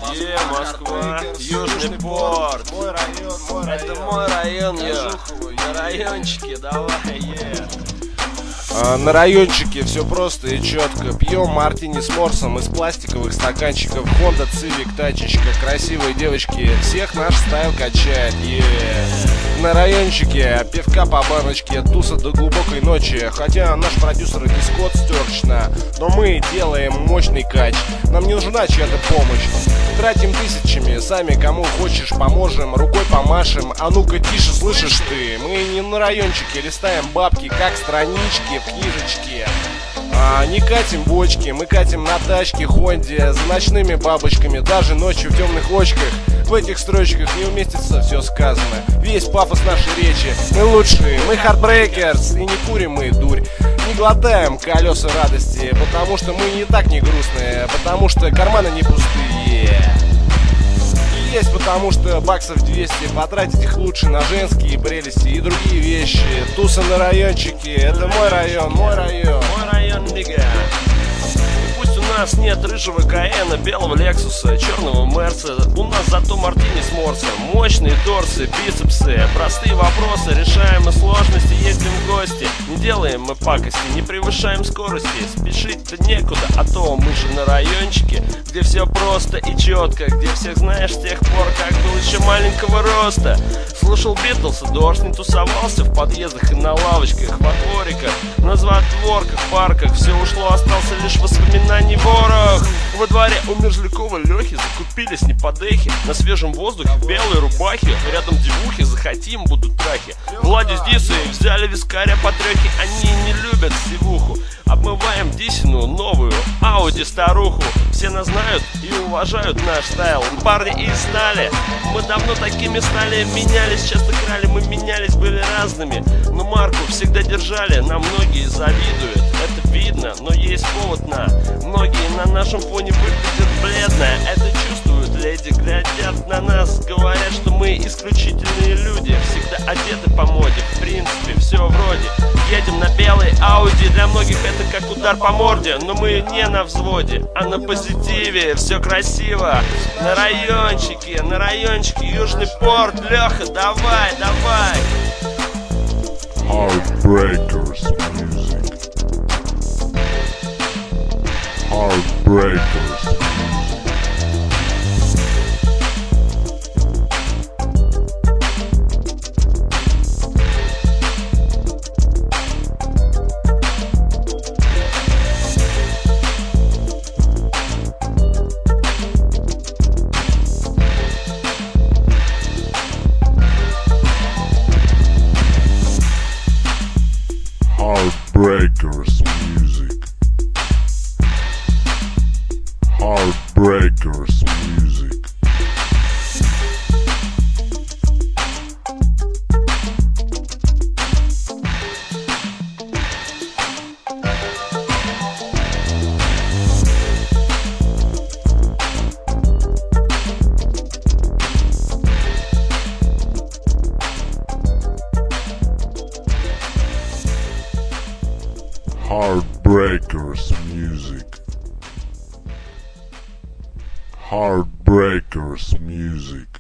Москва, Южный порт. Мой район. Это мой район, на райончике, давай, На райончике все просто и четко. Пьем мартини с морсом из пластиковых стаканчиков. Honda Civic, тачечка, красивые девочки. Всех наш стайл качает, На райончике пивка по баночке, туса до глубокой ночи. Хотя наш продюсер не Скотт Стерчна, но мы делаем мощный кач. Нам не нужна чья-то помощь. Тратим тысячами, сами кому хочешь поможем, рукой помашем. А ну-ка тише, слышишь ты? Мы не на райончике листаем бабки, как странички в книжечке. Не катим бочки, мы катим на тачке Хонде за ночными бабочками, даже ночью в темных очках. В этих строчках не уместится все сказано, весь пафос нашей речи. Мы лучшие, мы хардбрейкерс, и не курим мы дурь. Не глотаем колеса радости, потому что мы не так не грустные, потому что карманы не пустые. Есть потому что баксов 200 потратить их лучше на женские прелести и другие вещи. Туса на райончике, это мой район, мой район. Мой район, нига. У нас нет рыжего Каэна, белого Лексуса, черного Мерса. У нас зато мартини с морсом, мощные торсы, бицепсы. Простые вопросы, решаем мы сложности, ездим в гости. Не делаем мы пакости, не превышаем скорости. Спешить-то некуда, а то мы же на райончике, где все просто и четко, где всех знаешь с тех пор, как был еще маленького роста. Слушал Битлса, дождь, не тусовался в подъездах и на лавочках, во двориках, на затворках, парках. Все ушло, остался лишь воспоминаний ворох. Во дворе у Мерзлякова Лехи закупились неподехи. На свежем воздухе, в белой рубахе, рядом девухи, захотим, будут трахи. Влади с Дисой взяли вискаря по трехе. Они не любят сивуху. Обмываем Дисину новую Ауди старуху. Все нас знают и уважают наш стайл. Парни из стали, мы давно такими стали. Менялись, часто крали, мы менялись, были разными. Но марку всегда держали, нам многие завидуют. Это видно, но есть повод на. Многие на нашем фоне выглядят бледно. Это чувствуют леди, глядят на нас. Говорят, что мы исключительные люди, всегда одеты по моде. В принципе, все вроде. Едем на белой Ауди, для многих это как удар по морде. Но мы не на взводе, а на позитиве. Все красиво, на райончике, Южный порт. Леха, давай, давай. Heartbreakers music. Heartbreakers music. Heartbreakers music. Heartbreakers music. Heartbreakers music. Heartbreakers music.